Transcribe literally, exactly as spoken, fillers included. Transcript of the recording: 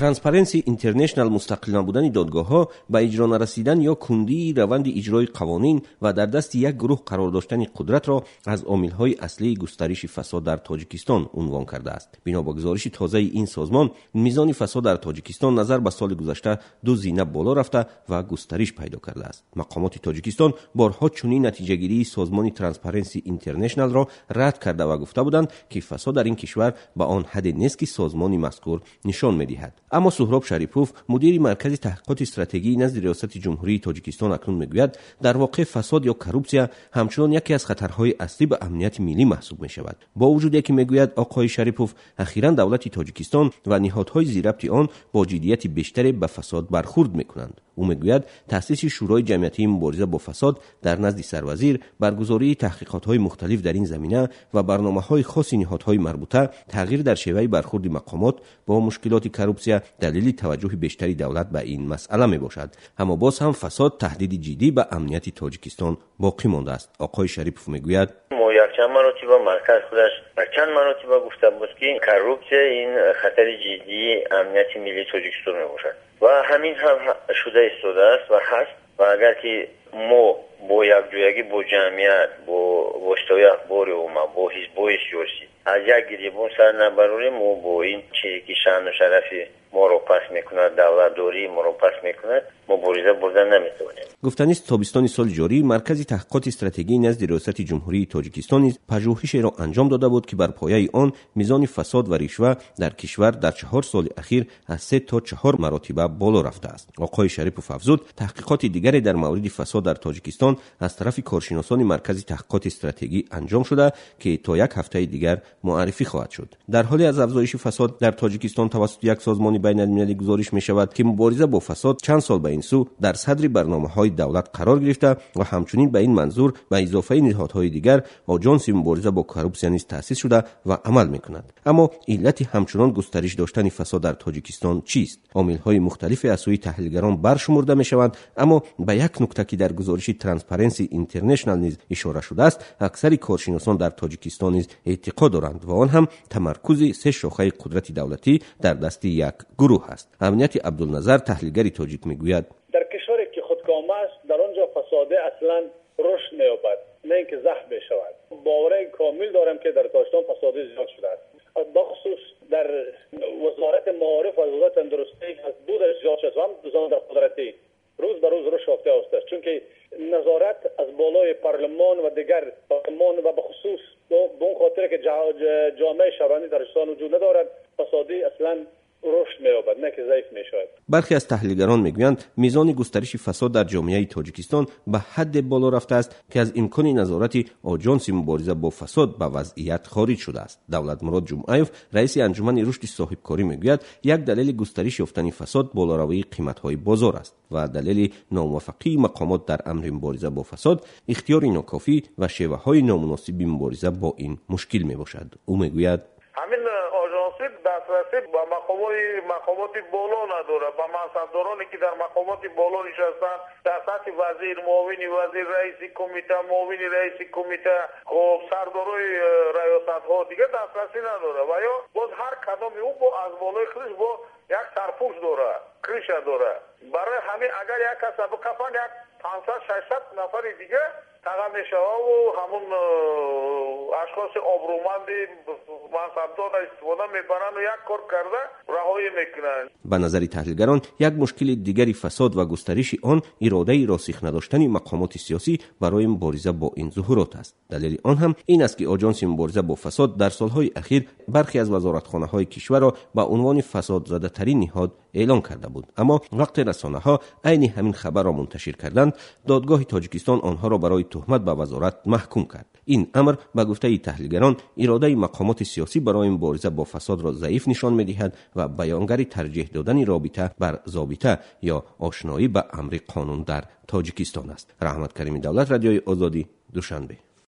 ترانسپرنسی اینترنشنال مستقل نبودن دادگاه‌ها به اجرا نرسیدن یا کندی روند اجرای قوانین و در دست یک گروه قرار داشتن قدرت را از عامل‌های اصلی گسترش فساد در تاجیکستان عنوان کرده است. بنا به گزارش تازه این سازمان، میزان فساد در تاجیکستان نظر به سال گذشته دو زینه بالا رفته و گسترش پیدا کرده است. مقامات تاجیکستان بارها چنین نتیجه‌گیری سازمان ترانسپرنسی اینترنشنال را رد کرده و گفته بودند که فساد در این کشور به آن حد نیست که سازمان مذکور نشان می‌دهد. اما سهراب شریپوف، مدیر مرکز تحقیقات استراتژی نزد ریاست جمهوری تاجیکستان، اکنون میگوید در واقع فساد یا کروپسیا همچنان یکی از خطرهای اصلی به امنیت ملی محسوب می‌شود. با وجودی که میگوید آقای شریپوف اخیراً دولت تاجیکستان و نهادهای زیرربط آن با جدیت بیشتری به فساد برخورد می‌کنند. او میگوید تأسیس شورای جمعیتی مبارزه با فساد در نزد سروزیر، برگزاری تحقیقات‌های مختلف در این زمینه و برنامه‌های خاص نهادهای مربوطه، تغییر در شیوه برخورد مقامات با مشکلات کروپسیا دلیل توجه بیشتری دولت به این مسئله میباشد. اما باز هم فساد تهدید جدی به امنیت تاجیکستان باقی مانده است. آقای شریپوف میگوید ما یک چند مرتبه مرکز خودش و چند مرتبه گفته بود که کروپسیا این خطر جدی امنیت ملی تاجیکستان میباشد و همین هم شده ایستاده است و هست. و اگر که ما با یک جویگی با جمعیت با واشتای اخبار اومد با حزبای سیاسی از یک گریبان سر نبروریم و با این چیزی که شأن و شرف ما رو پس میکنه، دولت داری ما رو پس میکنه، مبارزه بردن نمیتونیم. گفتنی است تابستان سال جاری مرکز تحقیقات استراتژی نزد ریاست جمهوری تاجیکستان نیز پژوهشی را انجام داده بود که بر پایه آن میزان فساد و رشوه در کشور در چهار سال اخیر از سه تا چهار مرتبه بالا رفته است. آقای شریپوف افزود تحقیقات دیگری در مورد فساد در تاجیکستان از طرف کارشناسان مرکز تحقیقات استراتژی انجام شده که تا یک هفته دیگر معرفی خواهد شد. در حالی از افزایش فساد در تاجیکستان توسط یک سازمان بین المللی گزارش می شود که مبارزه با فساد چند سال به این سو در صدر برنامه‌های دولت قرار گرفته و همچنین به این منظور به اضافه نهادهای دیگر آژانس مبارزه با کروپسیا نیز تأسیس شده و عمل می‌کند. اما علت همچنان گسترش داشتن فساد در تاجیکستان چیست؟ عامل‌های مختلف از سوی تحلیلگران برشمرده می‌شوند، اما به یک نکته که در گزارش ترانسپرنسی اینترنشنال نیز اشاره شده است، اکثر کارشناسان در تاجیکستان نیز اعتقاد دارند و آن هم تمرکز سه شاخه قدرت دولتی در دست یک گروه است. امنیت عبدالنظر، تحلیلگر تاجیک، میگوید در کشوری که خودکامه است در آنجا فساد اصلا رشد نیابد، نه اینکه ضعف بشود. باور کامل دارم که در تاجیکستان فساد زیاد شده است، بخصوص در وزارت معارف و وزارت تندرستی از بودش زیاد شده و هم وزارت قدرتی روز به روز رشد یافته است، چون که نظارت از بالای پارلمان و دیگر پارلمان و به خصوص به اون خاطر که جامعه شهروندی در تاجیکستان وجود ندارد، فسادی اصلا رشد می‌یابد نه که ضعیف می‌شود. برخی از تحلیلگران میگویند میزان گسترش فساد در جامعه تاجیکستان به حد بالا رفته است که از امکان نظارت آژانس مبارزه با فساد به وضعیت خارج شده است. دولت مراد جمعیوف، رئیس انجمن رشد صاحبکاری، میگوید یک دلیل گسترش یافتن فساد بالاروی قیمت‌های بازار است و دلیل ناموفقی مقامات در امر مبارزه با فساد اختیار ناکافی و شیوه‌های نامناسب مبارزه با این مشکل میباشد. او میگوید همین آژانس دسترسی به مقامات مقامات بالا نداره، به منصبدارانی که در مقامات بالا نشستن در سطح وزیر، معاون وزیر، رئیس کمیته، معاون رئیس کمیته، خب سردارای ریاست ها دیگه دسترسی نداره و یا باز هر کدام او با از بالای خودش با یک سرپوش داره، کریشه داره. برای همین اگر یک کس بکفن یک پانصد ششصد نفر دیگه تقام میشه و همون اشخاص آبرومندی منصبدار استفاده میبرن و یک کار کرده رهایی میکنن. به نظر تحلیلگران یک مشکل دیگری فساد و گسترش آن اراده راسخ نداشتن مقامات سیاسی برای مبارزه با این ظهورات است. دلیل آن هم این است که آژانس مبارزه با فساد در سالهای اخیر برخی از وزارتخانه‌های کشور را به عنوان فساد زده ترین نهاد اعلام کرده بود، اما وقت رسانه‌ها عین همین خبر را منتشر کردند، دادگاه تاجیکستان آنها را برای تهمت به وزارت محکوم کرد. این امر به گفته تحلیلگران اراده مقامات سیاسی برای مبارزه با فساد را ضعیف نشان می‌دهد و بیانگر ترجیح دادن رابطه بر ضابطه یا آشنایی به امر قانون در تاجیکستان است. رحمت کریمی، دولت رادیوی آزادی، دوشنبه.